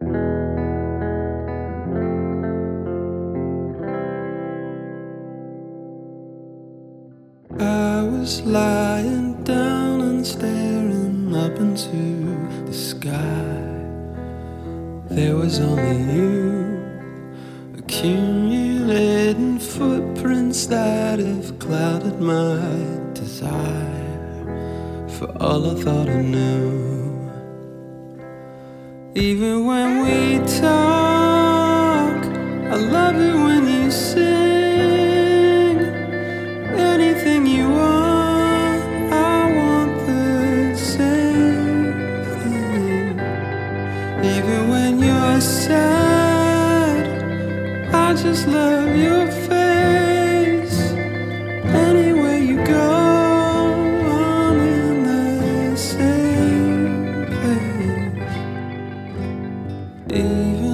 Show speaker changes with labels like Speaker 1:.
Speaker 1: I was lying down and staring up into the sky. There was only you, accumulating footprints that have clouded my desire for all I thought I knew. Even when we talk, I love it when you sing. Anything you want, I want the same thing. Even when you're sad, I just love your face. Anywhere you go, I'm in the same place. Even